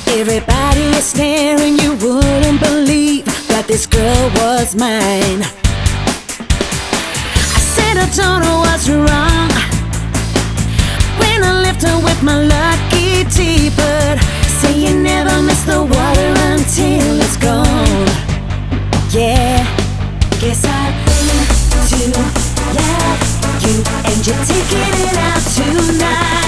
Everybody is staring, you wouldn't believe that this girl was mine. I said I told her what's wrong when I left her with my lucky teapot. Say you never miss the water until it's gone. Yeah, guess I think to love you, and you're taking it out tonight.